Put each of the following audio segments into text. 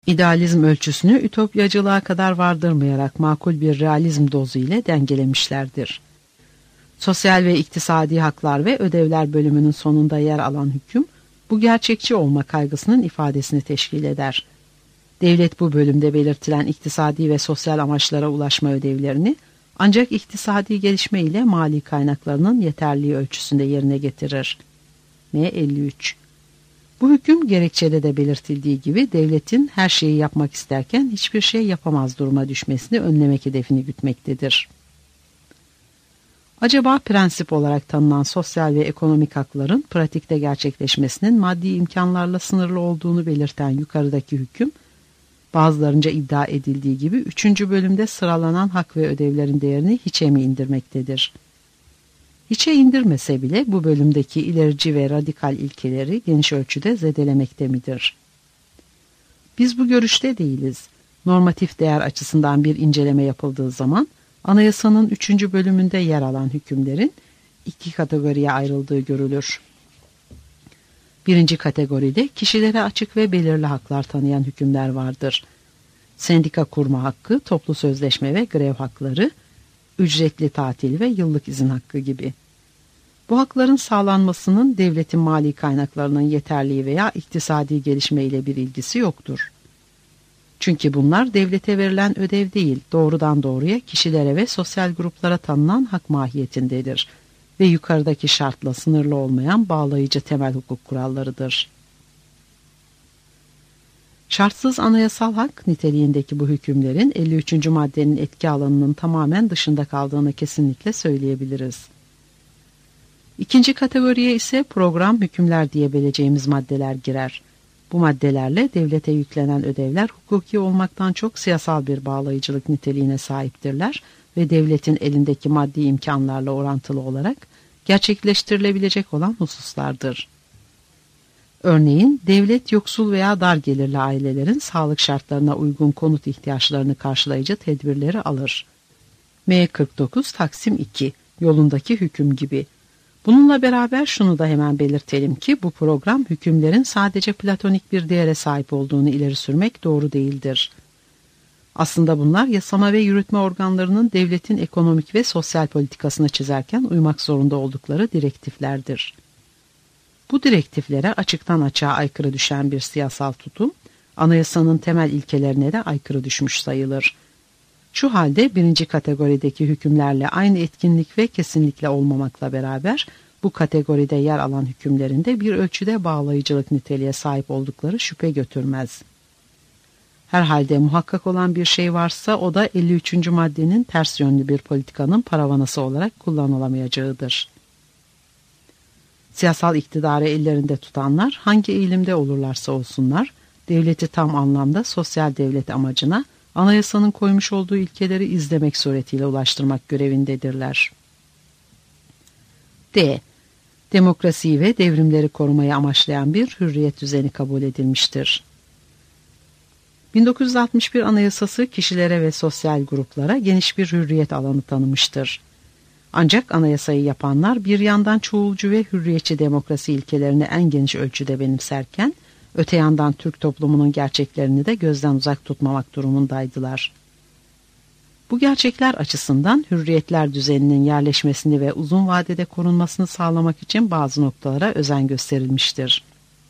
İdealizm ölçüsünü ütopyacılığa kadar vardırmayarak makul bir realizm dozu ile dengelemişlerdir. Sosyal ve iktisadi haklar ve ödevler bölümünün sonunda yer alan hüküm, bu gerçekçi olma kaygısının ifadesini teşkil eder. Devlet bu bölümde belirtilen iktisadi ve sosyal amaçlara ulaşma ödevlerini ancak iktisadi gelişme ile mali kaynaklarının yeterliği ölçüsünde yerine getirir. M53. Bu hüküm gerekçede de belirtildiği gibi devletin her şeyi yapmak isterken hiçbir şey yapamaz duruma düşmesini önlemek hedefini gütmektedir. Acaba prensip olarak tanınan sosyal ve ekonomik hakların pratikte gerçekleşmesinin maddi imkanlarla sınırlı olduğunu belirten yukarıdaki hüküm, bazılarınca iddia edildiği gibi 3. bölümde sıralanan hak ve ödevlerin değerini hiçe mi indirmektedir? Hiçe indirmese bile bu bölümdeki ilerici ve radikal ilkeleri geniş ölçüde zedelemekte midir? Biz bu görüşte değiliz. Normatif değer açısından bir inceleme yapıldığı zaman, Anayasanın 3. bölümünde yer alan hükümlerin 2 kategoriye ayrıldığı görülür. 1. kategoride kişilere açık ve belirli haklar tanıyan hükümler vardır. Sendika kurma hakkı, toplu sözleşme ve grev hakları, ücretli tatil ve yıllık izin hakkı gibi. Bu hakların sağlanmasının devletin mali kaynaklarının yeterliği veya iktisadi gelişme ile bir ilgisi yoktur. Çünkü bunlar devlete verilen ödev değil, doğrudan doğruya kişilere ve sosyal gruplara tanınan hak mahiyetindedir ve yukarıdaki şartla sınırlı olmayan bağlayıcı temel hukuk kurallarıdır. Şartsız anayasal hak niteliğindeki bu hükümlerin 53. maddenin etki alanının tamamen dışında kaldığını kesinlikle söyleyebiliriz. 2. kategoriye ise program hükümler diyebileceğimiz maddeler girer. Bu maddelerle devlete yüklenen ödevler hukuki olmaktan çok siyasal bir bağlayıcılık niteliğine sahiptirler ve devletin elindeki maddi imkanlarla orantılı olarak gerçekleştirilebilecek olan hususlardır. Örneğin devlet yoksul veya dar gelirli ailelerin sağlık şartlarına uygun konut ihtiyaçlarını karşılayıcı tedbirleri alır. M49 Taksim 2 yolundaki hüküm gibi. Bununla beraber şunu da hemen belirtelim ki bu program hükümlerin sadece platonik bir değere sahip olduğunu ileri sürmek doğru değildir. Aslında bunlar yasama ve yürütme organlarının devletin ekonomik ve sosyal politikasını çizerken uymak zorunda oldukları direktiflerdir. Bu direktiflere açıktan açığa aykırı düşen bir siyasal tutum, anayasanın temel ilkelerine de aykırı düşmüş sayılır. Şu halde 1. kategorideki hükümlerle aynı etkinlik ve kesinlikle olmamakla beraber bu kategoride yer alan hükümlerin de bir ölçüde bağlayıcılık niteliğe sahip oldukları şüphe götürmez. Herhalde muhakkak olan bir şey varsa o da 53. maddenin ters yönlü bir politikanın paravanası olarak kullanılamayacağıdır. Siyasal iktidarı ellerinde tutanlar hangi eğilimde olurlarsa olsunlar, devleti tam anlamda sosyal devlet amacına, anayasanın koymuş olduğu ilkeleri izlemek suretiyle ulaştırmak görevindedirler. D. Demokrasiyi ve devrimleri korumayı amaçlayan bir hürriyet düzeni kabul edilmiştir. 1961 Anayasası kişilere ve sosyal gruplara geniş bir hürriyet alanı tanımıştır. Ancak anayasayı yapanlar bir yandan çoğulcu ve hürriyetçi demokrasi ilkelerini en geniş ölçüde benimserken, öte yandan Türk toplumunun gerçeklerini de gözden uzak tutmamak durumundaydılar. Bu gerçekler açısından hürriyetler düzeninin yerleşmesini ve uzun vadede korunmasını sağlamak için bazı noktalara özen gösterilmiştir.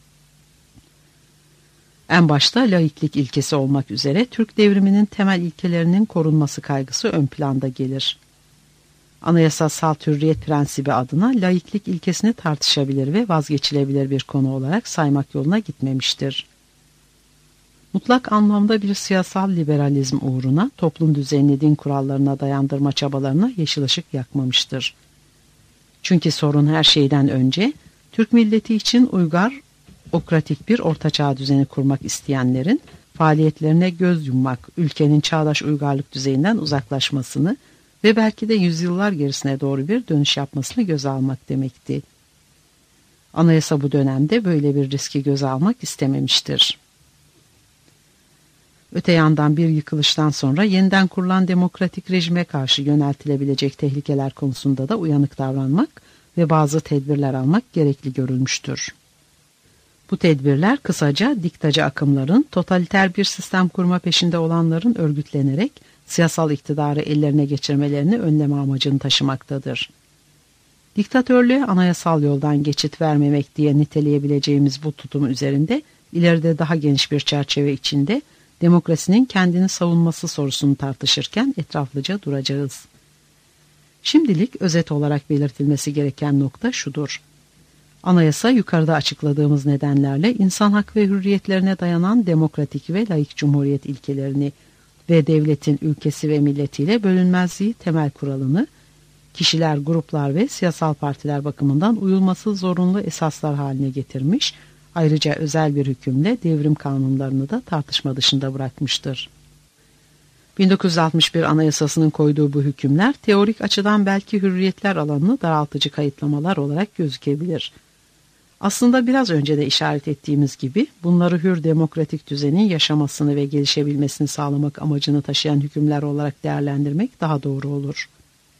En başta laiklik ilkesi olmak üzere Türk devriminin temel ilkelerinin korunması kaygısı ön planda gelir. Anayasal hürriyet prensibi adına laiklik ilkesini tartışabilir ve vazgeçilebilir bir konu olarak saymak yoluna gitmemiştir. Mutlak anlamda bir siyasal liberalizm uğruna toplum düzenini din kurallarına dayandırma çabalarına yeşil ışık yakmamıştır. Çünkü sorun her şeyden önce Türk milleti için uygar, okratik bir ortaçağ düzeni kurmak isteyenlerin faaliyetlerine göz yummak, ülkenin çağdaş uygarlık düzeyinden uzaklaşmasını ve belki de yüzyıllar gerisine doğru bir dönüş yapmasını göze almak demekti. Anayasa bu dönemde böyle bir riski göze almak istememiştir. Öte yandan bir yıkılıştan sonra yeniden kurulan demokratik rejime karşı yöneltilebilecek tehlikeler konusunda da uyanık davranmak ve bazı tedbirler almak gerekli görülmüştür. Bu tedbirler kısaca diktacı akımların, totaliter bir sistem kurma peşinde olanların örgütlenerek siyasal iktidarı ellerine geçirmelerini önleme amacını taşımaktadır. Diktatörlüğe anayasal yoldan geçit vermemek diye niteleyebileceğimiz bu tutum üzerinde ileride daha geniş bir çerçeve içinde demokrasinin kendini savunması sorusunu tartışırken etraflıca duracağız. Şimdilik özet olarak belirtilmesi gereken nokta şudur. Anayasa yukarıda açıkladığımız nedenlerle insan hak ve hürriyetlerine dayanan demokratik ve laik cumhuriyet ilkelerini ve devletin ülkesi ve milletiyle bölünmezliği temel kuralını, kişiler, gruplar ve siyasal partiler bakımından uyulması zorunlu esaslar haline getirmiş, ayrıca özel bir hükümle devrim kanunlarını da tartışma dışında bırakmıştır. 1961 Anayasası'nın koyduğu bu hükümler teorik açıdan belki hürriyetler alanını daraltıcı kayıtlamalar olarak gözükebilir. Aslında biraz önce de işaret ettiğimiz gibi bunları hür demokratik düzenin yaşamasını ve gelişebilmesini sağlamak amacını taşıyan hükümler olarak değerlendirmek daha doğru olur.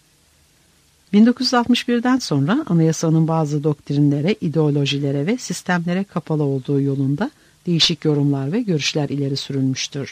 1961'den sonra anayasanın bazı doktrinlere, ideolojilere ve sistemlere kapalı olduğu yolunda değişik yorumlar ve görüşler ileri sürülmüştür.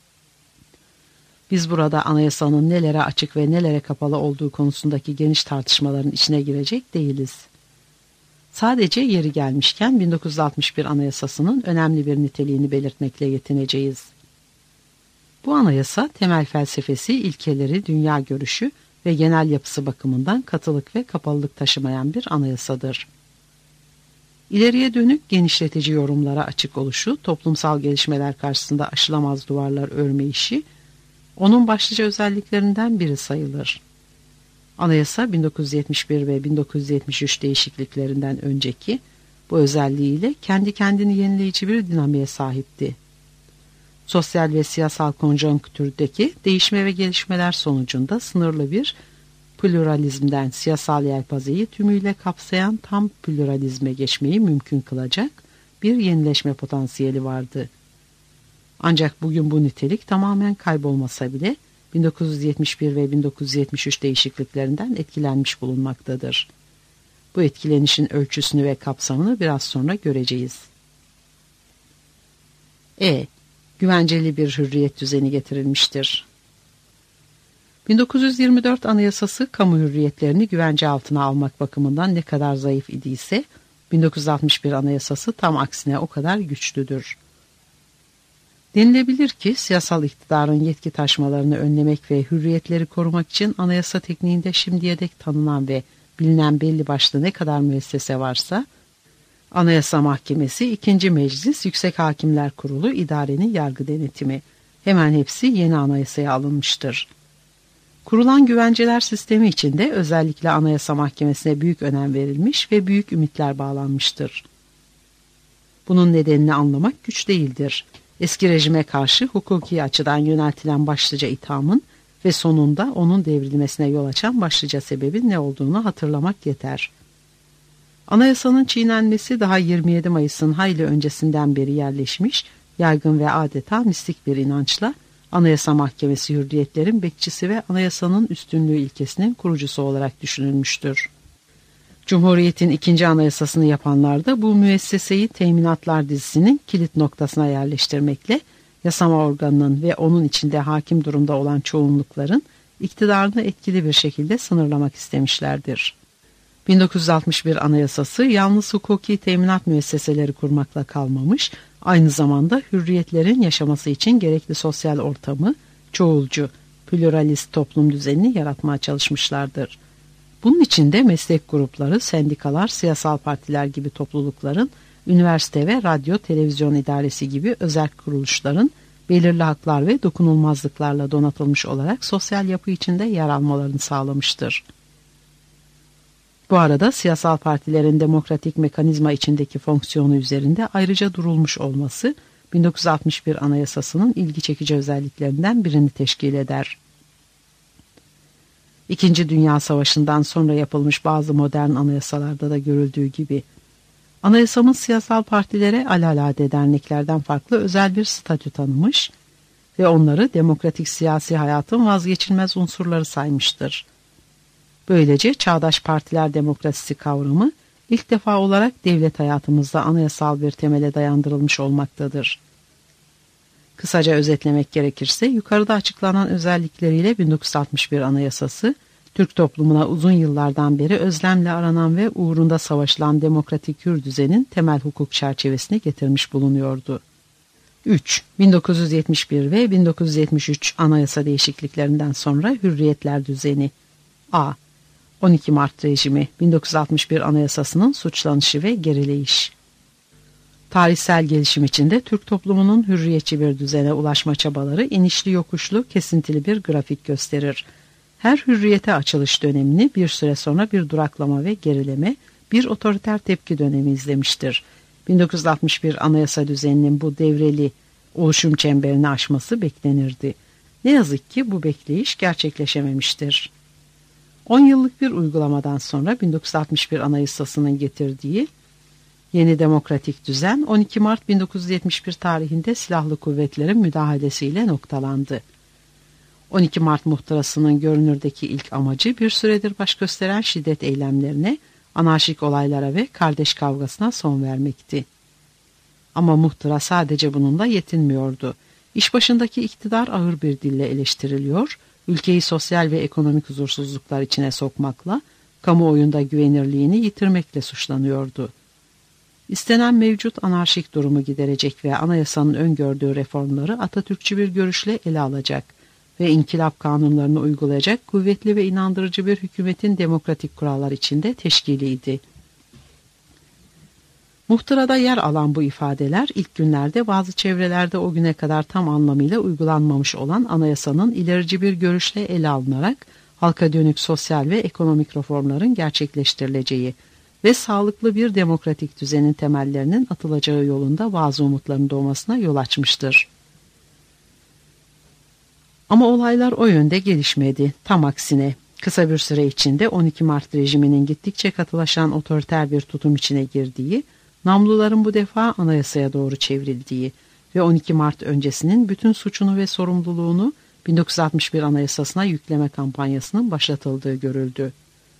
Biz burada anayasanın nelere açık ve nelere kapalı olduğu konusundaki geniş tartışmaların içine girecek değiliz. Sadece yeri gelmişken 1961 Anayasası'nın önemli bir niteliğini belirtmekle yetineceğiz. Bu anayasa temel felsefesi, ilkeleri, dünya görüşü ve genel yapısı bakımından katılık ve kapalılık taşımayan bir anayasadır. İleriye dönük genişletici yorumlara açık oluşu, toplumsal gelişmeler karşısında aşılamaz duvarlar örme işi, onun başlıca özelliklerinden biri sayılır. Anayasa 1971 ve 1973 değişikliklerinden önceki bu özelliğiyle kendi kendini yenileyici bir dinamiğe sahipti. Sosyal ve siyasal konjonktürdeki değişme ve gelişmeler sonucunda sınırlı bir pluralizmden siyasal yelpazeyi tümüyle kapsayan tam pluralizme geçmeyi mümkün kılacak bir yenileşme potansiyeli vardı. Ancak bugün bu nitelik tamamen kaybolmasa bile 1971 ve 1973 değişikliklerinden etkilenmiş bulunmaktadır. Bu etkilenişin ölçüsünü ve kapsamını biraz sonra göreceğiz. Güvenceli bir hürriyet düzeni getirilmiştir. 1924 Anayasası kamu hürriyetlerini güvence altına almak bakımından ne kadar zayıf idiyse, 1961 Anayasası tam aksine o kadar güçlüdür. Denilebilir ki siyasal iktidarın yetki taşmalarını önlemek ve hürriyetleri korumak için anayasa tekniğinde şimdiye dek tanınan ve bilinen belli başlı ne kadar müessese varsa, Anayasa Mahkemesi, 2. Meclis, Yüksek Hakimler Kurulu, idarenin yargı denetimi, hemen hepsi yeni anayasaya alınmıştır. Kurulan güvenceler sistemi içinde özellikle Anayasa Mahkemesi'ne büyük önem verilmiş ve büyük ümitler bağlanmıştır. Bunun nedenini anlamak güç değildir. Eski rejime karşı hukuki açıdan yöneltilen başlıca ithamın ve sonunda onun devrilmesine yol açan başlıca sebebin ne olduğunu hatırlamak yeter. Anayasanın çiğnenmesi daha 27 Mayıs'ın hayli öncesinden beri yerleşmiş, yaygın ve adeta mistik bir inançla Anayasa Mahkemesi hürriyetlerin bekçisi ve anayasanın üstünlüğü ilkesinin kurucusu olarak düşünülmüştür. Cumhuriyet'in 2. Anayasasını yapanlar da bu müesseseyi teminatlar dizisinin kilit noktasına yerleştirmekle yasama organının ve onun içinde hakim durumda olan çoğunlukların iktidarını etkili bir şekilde sınırlamak istemişlerdir. 1961 Anayasası yalnız hukuki teminat müesseseleri kurmakla kalmamış, aynı zamanda hürriyetlerin yaşaması için gerekli sosyal ortamı, çoğulcu, pluralist toplum düzenini yaratmaya çalışmışlardır. Bunun için de meslek grupları, sendikalar, siyasal partiler gibi toplulukların, üniversite ve radyo, televizyon idaresi gibi özel kuruluşların belirli haklar ve dokunulmazlıklarla donatılmış olarak sosyal yapı içinde yer almalarını sağlamıştır. Bu arada siyasal partilerin demokratik mekanizma içindeki fonksiyonu üzerinde ayrıca durulmuş olması 1961 Anayasası'nın ilgi çekici özelliklerinden birini teşkil eder. İkinci Dünya Savaşı'ndan sonra yapılmış bazı modern anayasalarda da görüldüğü gibi anayasamız siyasal partilere alelade derneklerden farklı özel bir statü tanımış ve onları demokratik siyasi hayatın vazgeçilmez unsurları saymıştır. Böylece çağdaş partiler demokrasisi kavramı ilk defa olarak devlet hayatımızda anayasal bir temele dayandırılmış olmaktadır. Kısaca özetlemek gerekirse yukarıda açıklanan özellikleriyle 1961 Anayasası, Türk toplumuna uzun yıllardan beri özlemle aranan ve uğrunda savaşılan demokratik hür düzenin temel hukuk çerçevesini getirmiş bulunuyordu. 3. 1971 ve 1973 anayasa değişikliklerinden sonra hürriyetler düzeni. A. 12 Mart rejimi, 1961 Anayasası'nın suçlanışı ve gerileyiş. Tarihsel gelişim içinde Türk toplumunun hürriyetçi bir düzene ulaşma çabaları inişli yokuşlu kesintili bir grafik gösterir. Her hürriyete açılış dönemini bir süre sonra bir duraklama ve gerileme, bir otoriter tepki dönemi izlemiştir. 1961 anayasa düzeninin bu devreli oluşum çemberini aşması beklenirdi. Ne yazık ki bu bekleyiş gerçekleşememiştir. 10 yıllık bir uygulamadan sonra 1961 Anayasası'nın getirdiği yeni demokratik düzen 12 Mart 1971 tarihinde silahlı kuvvetlerin müdahalesiyle noktalandı. 12 Mart muhtırasının görünürdeki ilk amacı bir süredir baş gösteren şiddet eylemlerine, anarşik olaylara ve kardeş kavgasına son vermekti. Ama muhtıra sadece bununla yetinmiyordu. İş başındaki iktidar ağır bir dille eleştiriliyor, ülkeyi sosyal ve ekonomik huzursuzluklar içine sokmakla, kamuoyunda güvenirliğini yitirmekle suçlanıyordu. İstenen mevcut anarşik durumu giderecek ve anayasanın öngördüğü reformları Atatürkçü bir görüşle ele alacak ve inkılap kanunlarını uygulayacak kuvvetli ve inandırıcı bir hükümetin demokratik kurallar içinde teşkiliydi. Muhtırada yer alan bu ifadeler ilk günlerde bazı çevrelerde o güne kadar tam anlamıyla uygulanmamış olan anayasanın ilerici bir görüşle ele alınarak halka dönük sosyal ve ekonomik reformların gerçekleştirileceği ve sağlıklı bir demokratik düzenin temellerinin atılacağı yolunda bazı umutların doğmasına yol açmıştır. Ama olaylar o yönde gelişmedi. Tam aksine kısa bir süre içinde 12 Mart rejiminin gittikçe katılaşan otoriter bir tutum içine girdiği, namluların bu defa anayasaya doğru çevrildiği ve 12 Mart öncesinin bütün suçunu ve sorumluluğunu 1961 Anayasası'na yükleme kampanyasının başlatıldığı görüldü.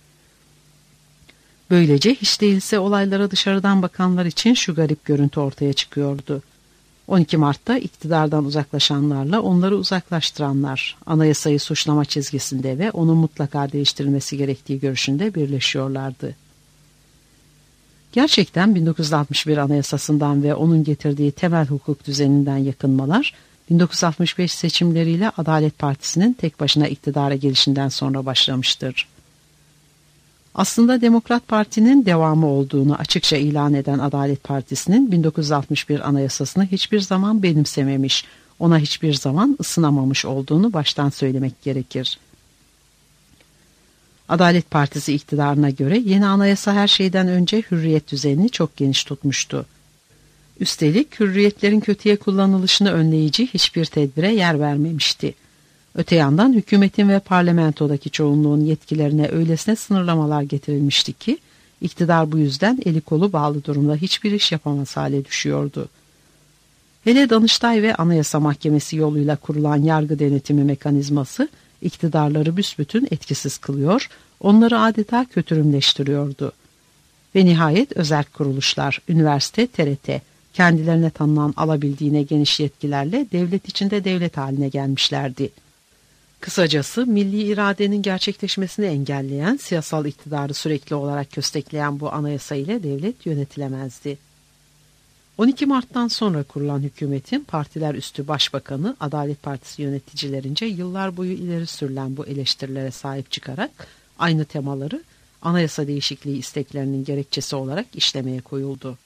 Böylece hiç değilse olaylara dışarıdan bakanlar için şu garip görüntü ortaya çıkıyordu. 12 Mart'ta iktidardan uzaklaşanlarla onları uzaklaştıranlar anayasayı suçlama çizgisinde ve onun mutlaka değiştirilmesi gerektiği görüşünde birleşiyorlardı. Gerçekten 1961 Anayasası'ndan ve onun getirdiği temel hukuk düzeninden yakınmalar 1965 seçimleriyle Adalet Partisi'nin tek başına iktidara gelişinden sonra başlamıştır. Aslında Demokrat Parti'nin devamı olduğunu açıkça ilan eden Adalet Partisi'nin 1961 Anayasası'nı hiçbir zaman benimsememiş, ona hiçbir zaman ısınamamış olduğunu baştan söylemek gerekir. Adalet Partisi iktidarına göre yeni anayasa her şeyden önce hürriyet düzenini çok geniş tutmuştu. Üstelik hürriyetlerin kötüye kullanılışını önleyici hiçbir tedbire yer vermemişti. Öte yandan hükümetin ve parlamentodaki çoğunluğun yetkilerine öylesine sınırlamalar getirilmişti ki, iktidar bu yüzden eli kolu bağlı durumda hiçbir iş yapamaz hale düşüyordu. Hele Danıştay ve Anayasa Mahkemesi yoluyla kurulan yargı denetimi mekanizması, iktidarları büsbütün etkisiz kılıyor, onları adeta kötürümleştiriyordu. Ve nihayet özerk kuruluşlar, üniversite, TRT, kendilerine tanınan alabildiğine geniş yetkilerle devlet içinde devlet haline gelmişlerdi. Kısacası milli iradenin gerçekleşmesini engelleyen, siyasal iktidarı sürekli olarak köstekleyen bu anayasa ile devlet yönetilemezdi. 12 Mart'tan sonra kurulan hükümetin partiler üstü başbakanı Adalet Partisi yöneticilerince yıllar boyu ileri sürülen bu eleştirilere sahip çıkarak aynı temaları anayasa değişikliği isteklerinin gerekçesi olarak işlemeye koyuldu.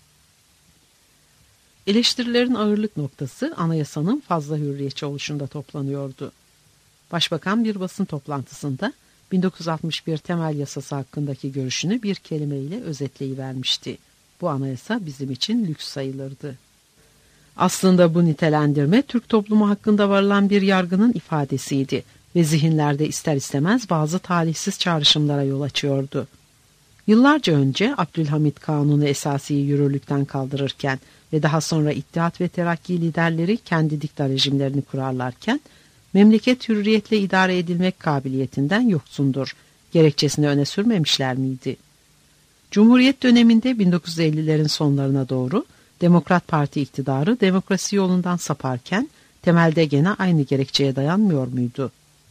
Eleştirilerin ağırlık noktası anayasanın fazla hürriyetçi oluşunda toplanıyordu. Başbakan bir basın toplantısında 1961 temel yasası hakkındaki görüşünü bir kelimeyle özetleyivermişti. Bu anayasa bizim için lüks sayılırdı. Aslında bu nitelendirme Türk toplumu hakkında varılan bir yargının ifadesiydi ve zihinlerde ister istemez bazı talihsiz çağrışımlara yol açıyordu. Yıllarca önce Abdülhamit Kanunu Esasi'yi yürürlükten kaldırırken ve daha sonra İttihat ve Terakki liderleri kendi dikta rejimlerini kurarlarken, memleket hürriyetle idare edilmek kabiliyetinden yoksundur gerekçesini öne sürmemişler miydi? Cumhuriyet döneminde 1950'lerin sonlarına doğru Demokrat Parti iktidarı demokrasi yolundan saparken temelde gene aynı gerekçeye dayanmıyor muydu?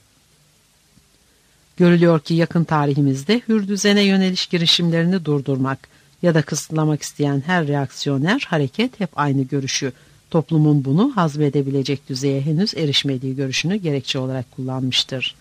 Görülüyor ki yakın tarihimizde hür düzene yöneliş girişimlerini durdurmak ya da kısıtlamak isteyen her reaksiyoner hareket hep aynı görüşü, toplumun bunu hazmedebilecek düzeye henüz erişmediği görüşünü gerekçe olarak kullanmıştır.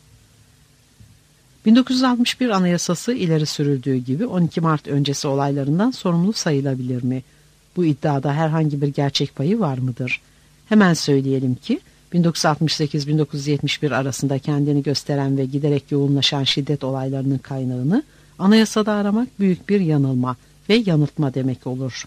1961 Anayasası ileri sürüldüğü gibi 12 Mart öncesi olaylarından sorumlu sayılabilir mi? Bu iddiada herhangi bir gerçek payı var mıdır? Hemen söyleyelim ki 1968-1971 arasında kendini gösteren ve giderek yoğunlaşan şiddet olaylarının kaynağını anayasada aramak büyük bir yanılma ve yanıltma demek olur.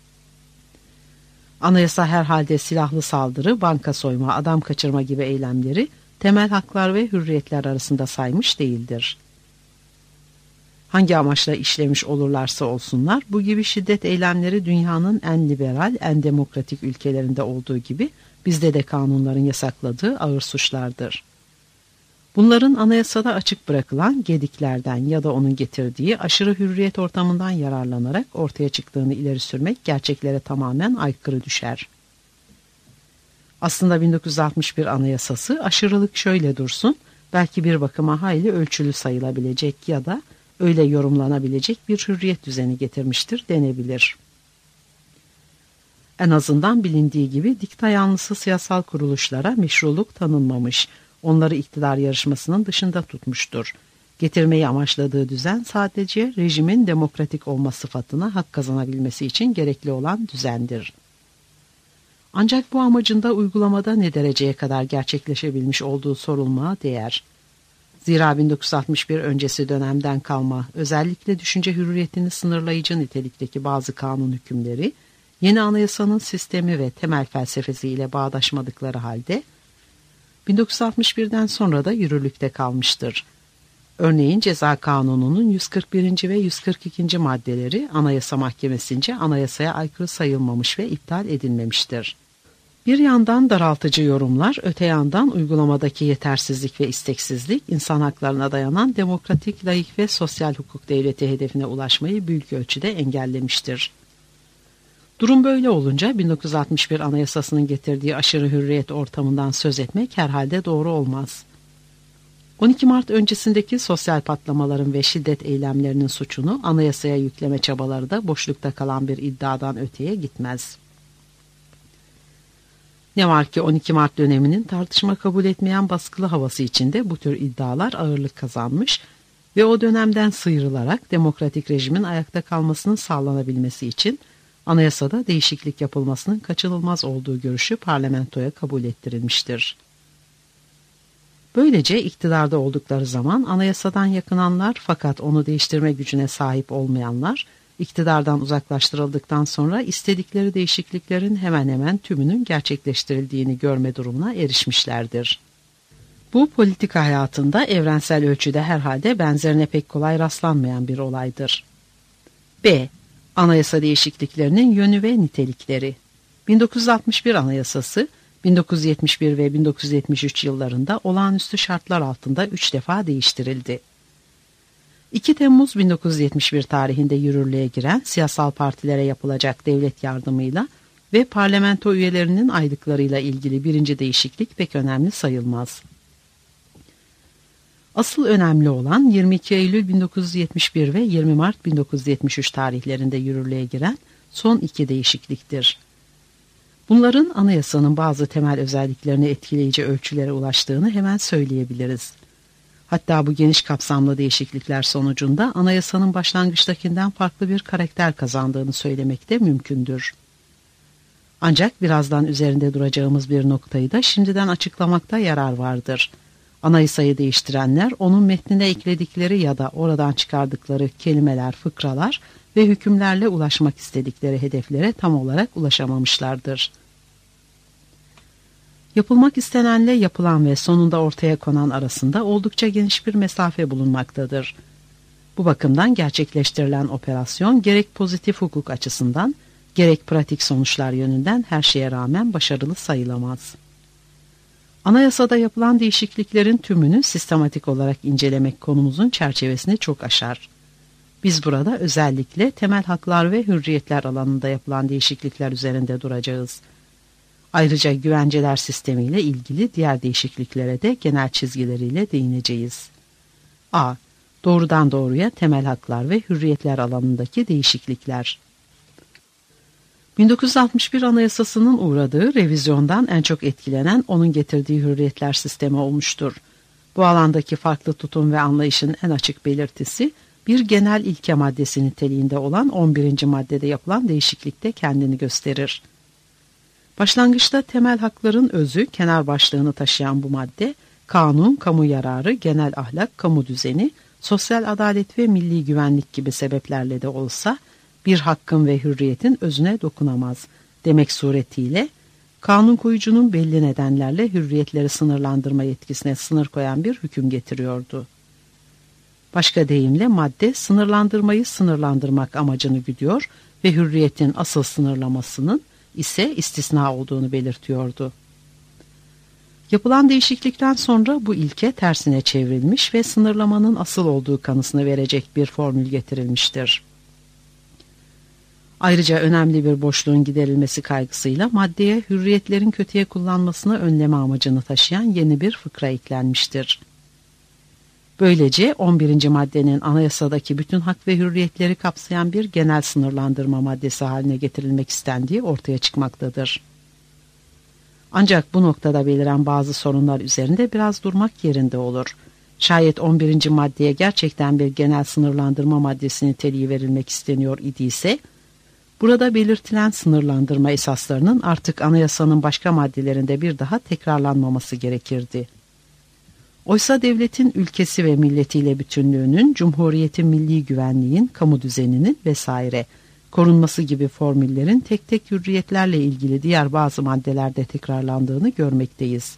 Anayasa herhalde silahlı saldırı, banka soyma, adam kaçırma gibi eylemleri temel haklar ve hürriyetler arasında saymış değildir. Hangi amaçla işlemiş olurlarsa olsunlar, bu gibi şiddet eylemleri dünyanın en liberal, en demokratik ülkelerinde olduğu gibi bizde de kanunların yasakladığı ağır suçlardır. Bunların anayasada açık bırakılan gediklerden ya da onun getirdiği aşırı hürriyet ortamından yararlanarak ortaya çıktığını ileri sürmek gerçeklere tamamen aykırı düşer. Aslında 1961 Anayasası aşırılık şöyle dursun, belki bir bakıma hayli ölçülü sayılabilecek ya da öyle yorumlanabilecek bir hürriyet düzeni getirmiştir denebilir. En azından bilindiği gibi dikta yanlısı siyasal kuruluşlara meşruluk tanınmamış, onları iktidar yarışmasının dışında tutmuştur. Getirmeyi amaçladığı düzen sadece rejimin demokratik olma sıfatına hak kazanabilmesi için gerekli olan düzendir. Ancak bu amacında uygulamada ne dereceye kadar gerçekleşebilmiş olduğu sorulmaya değer. Zira 1961 öncesi dönemden kalma, özellikle düşünce hürriyetini sınırlayıcı nitelikteki bazı kanun hükümleri, yeni anayasanın sistemi ve temel felsefesiyle bağdaşmadıkları halde, 1961'den sonra da yürürlükte kalmıştır. Örneğin Ceza Kanunu'nun 141. ve 142. maddeleri Anayasa Mahkemesi'nce anayasaya aykırı sayılmamış ve iptal edilmemiştir. Bir yandan daraltıcı yorumlar, öte yandan uygulamadaki yetersizlik ve isteksizlik, insan haklarına dayanan demokratik, laik ve sosyal hukuk devleti hedefine ulaşmayı büyük ölçüde engellemiştir. Durum böyle olunca 1961 Anayasası'nın getirdiği aşırı hürriyet ortamından söz etmek herhalde doğru olmaz. 12 Mart öncesindeki sosyal patlamaların ve şiddet eylemlerinin suçunu anayasaya yükleme çabaları da boşlukta kalan bir iddiadan öteye gitmez. Ne var ki 12 Mart döneminin tartışma kabul etmeyen baskılı havası içinde bu tür iddialar ağırlık kazanmış ve o dönemden sıyrılarak demokratik rejimin ayakta kalmasının sağlanabilmesi için anayasada değişiklik yapılmasının kaçınılmaz olduğu görüşü parlamentoya kabul ettirilmiştir. Böylece iktidarda oldukları zaman anayasadan yakınanlar fakat onu değiştirme gücüne sahip olmayanlar, iktidardan uzaklaştırıldıktan sonra istedikleri değişikliklerin hemen hemen tümünün gerçekleştirildiğini görme durumuna erişmişlerdir. Bu politika hayatında evrensel ölçüde herhalde benzerine pek kolay rastlanmayan bir olaydır. B. Anayasa değişikliklerinin yönü ve nitelikleri. 1961 Anayasası 1971 ve 1973 yıllarında olağanüstü şartlar altında 3 defa değiştirildi. 2 Temmuz 1971 tarihinde yürürlüğe giren siyasal partilere yapılacak devlet yardımıyla ve parlamento üyelerinin aylıklarıyla ilgili birinci değişiklik pek önemli sayılmaz. Asıl önemli olan 22 Eylül 1971 ve 20 Mart 1973 tarihlerinde yürürlüğe giren son 2 değişikliktir. Bunların anayasanın bazı temel özelliklerini etkileyici ölçülere ulaştığını hemen söyleyebiliriz. Hatta bu geniş kapsamlı değişiklikler sonucunda anayasanın başlangıçtakinden farklı bir karakter kazandığını söylemek de mümkündür. Ancak birazdan üzerinde duracağımız bir noktayı da şimdiden açıklamakta yarar vardır. Anayasayı değiştirenler onun metnine ekledikleri ya da oradan çıkardıkları kelimeler, fıkralar ve hükümlerle ulaşmak istedikleri hedeflere tam olarak ulaşamamışlardır. Yapılmak istenenle yapılan ve sonunda ortaya konan arasında oldukça geniş bir mesafe bulunmaktadır. Bu bakımdan gerçekleştirilen operasyon gerek pozitif hukuk açısından gerek pratik sonuçlar yönünden her şeye rağmen başarılı sayılamaz. Anayasada yapılan değişikliklerin tümünü sistematik olarak incelemek konumuzun çerçevesini çok aşar. Biz burada özellikle temel haklar ve hürriyetler alanında yapılan değişiklikler üzerinde duracağız. Ayrıca güvenceler sistemiyle ilgili diğer değişikliklere de genel çizgileriyle değineceğiz. A. Doğrudan doğruya temel haklar ve hürriyetler alanındaki değişiklikler. 1961 Anayasası'nın uğradığı revizyondan en çok etkilenen onun getirdiği hürriyetler sistemi olmuştur. Bu alandaki farklı tutum ve anlayışın en açık belirtisi bir genel ilke maddesi niteliğinde olan 11. maddede yapılan değişiklikte kendini gösterir. Başlangıçta temel hakların özü kenar başlığını taşıyan bu madde, kanun, kamu yararı, genel ahlak, kamu düzeni, sosyal adalet ve milli güvenlik gibi sebeplerle de olsa bir hakkın ve hürriyetin özüne dokunamaz demek suretiyle kanun koyucunun belli nedenlerle hürriyetleri sınırlandırma yetkisine sınır koyan bir hüküm getiriyordu. Başka deyimle madde sınırlandırmayı sınırlandırmak amacını güdüyor ve hürriyetin asıl sınırlamasının ise istisna olduğunu belirtiyordu. Yapılan değişiklikten sonra bu ilke tersine çevrilmiş ve sınırlamanın asıl olduğu kanısını verecek bir formül getirilmiştir. Ayrıca önemli bir boşluğun giderilmesi kaygısıyla maddeye hürriyetlerin kötüye kullanmasını önleme amacını taşıyan yeni bir fıkra eklenmiştir. Böylece 11. maddenin anayasadaki bütün hak ve hürriyetleri kapsayan bir genel sınırlandırma maddesi haline getirilmek istendiği ortaya çıkmaktadır. Ancak bu noktada beliren bazı sorunlar üzerinde biraz durmak yerinde olur. Şayet 11. maddeye gerçekten bir genel sınırlandırma maddesi niteliği verilmek isteniyor idiyse, burada belirtilen sınırlandırma esaslarının artık anayasanın başka maddelerinde bir daha tekrarlanmaması gerekirdi. Oysa devletin ülkesi ve milletiyle bütünlüğünün, cumhuriyetin milli güvenliğin, kamu düzeninin vesaire korunması gibi formüllerin tek tek hürriyetlerle ilgili diğer bazı maddelerde tekrarlandığını görmekteyiz.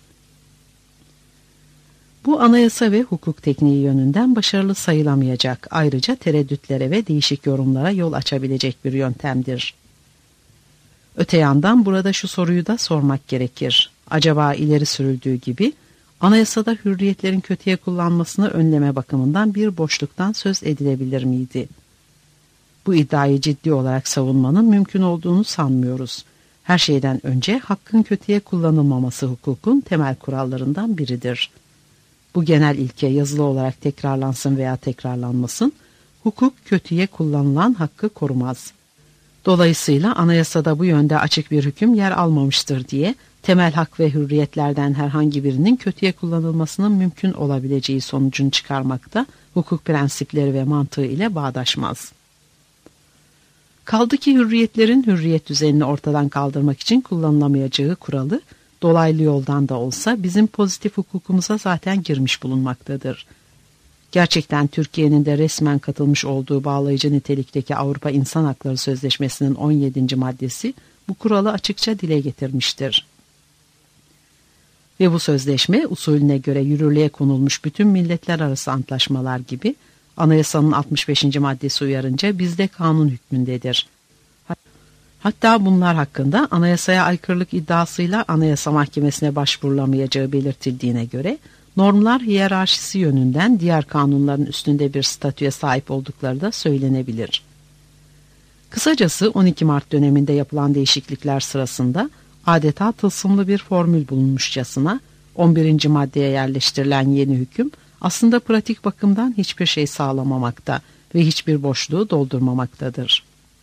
Bu anayasa ve hukuk tekniği yönünden başarılı sayılamayacak, ayrıca tereddütlere ve değişik yorumlara yol açabilecek bir yöntemdir. Öte yandan burada şu soruyu da sormak gerekir. Acaba ileri sürüldüğü gibi anayasada hürriyetlerin kötüye kullanmasını önleme bakımından bir boşluktan söz edilebilir miydi? Bu iddiayı ciddi olarak savunmanın mümkün olduğunu sanmıyoruz. Her şeyden önce hakkın kötüye kullanılmaması hukukun temel kurallarından biridir. Bu genel ilke yazılı olarak tekrarlansın veya tekrarlanmasın, hukuk kötüye kullanılan hakkı korumaz. Dolayısıyla anayasada bu yönde açık bir hüküm yer almamıştır diye temel hak ve hürriyetlerden herhangi birinin kötüye kullanılmasının mümkün olabileceği sonucunu çıkarmakta hukuk prensipleri ve mantığı ile bağdaşmaz. Kaldı ki hürriyetlerin hürriyet düzenini ortadan kaldırmak için kullanılamayacağı kuralı dolaylı yoldan da olsa bizim pozitif hukukumuza zaten girmiş bulunmaktadır. Gerçekten Türkiye'nin de resmen katılmış olduğu bağlayıcı nitelikteki Avrupa İnsan Hakları Sözleşmesi'nin 17. maddesi bu kuralı açıkça dile getirmiştir. Ve bu sözleşme usulüne göre yürürlüğe konulmuş bütün milletler arası antlaşmalar gibi anayasanın 65. maddesi uyarınca bizde kanun hükmündedir. Hatta bunlar hakkında anayasaya aykırılık iddiasıyla Anayasa Mahkemesi'ne başvurulamayacağı belirtildiğine göre normlar hiyerarşisi yönünden diğer kanunların üstünde bir statüye sahip oldukları da söylenebilir. Kısacası 12 Mart döneminde yapılan değişiklikler sırasında adeta tılsımlı bir formül bulunmuşçasına 11. maddeye yerleştirilen yeni hüküm aslında pratik bakımdan hiçbir şey sağlamamakta ve hiçbir boşluğu doldurmamaktadır.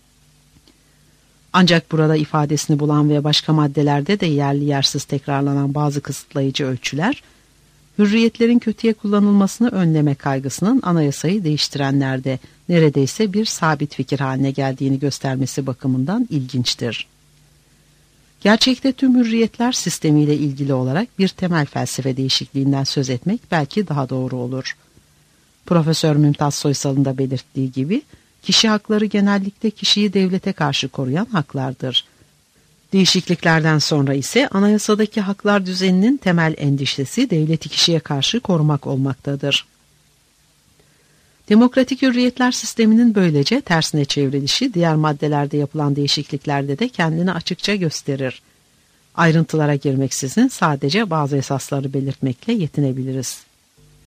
Ancak burada ifadesini bulan ve başka maddelerde de yerli yersiz tekrarlanan bazı kısıtlayıcı ölçüler, hürriyetlerin kötüye kullanılmasını önleme kaygısının anayasayı değiştirenlerde neredeyse bir sabit fikir haline geldiğini göstermesi bakımından ilginçtir. Gerçekte tüm hürriyetler sistemiyle ilgili olarak bir temel felsefe değişikliğinden söz etmek belki daha doğru olur. Profesör Mümtaz Soysal'ın da belirttiği gibi, kişi hakları genellikle kişiyi devlete karşı koruyan haklardır. Değişikliklerden sonra ise anayasadaki haklar düzeninin temel endişesi devleti kişiye karşı korumak olmaktadır. Demokratik hürriyetler sisteminin böylece tersine çevrilişi diğer maddelerde yapılan değişikliklerde de kendini açıkça gösterir. Ayrıntılara girmeksizin sadece bazı esasları belirtmekle yetinebiliriz.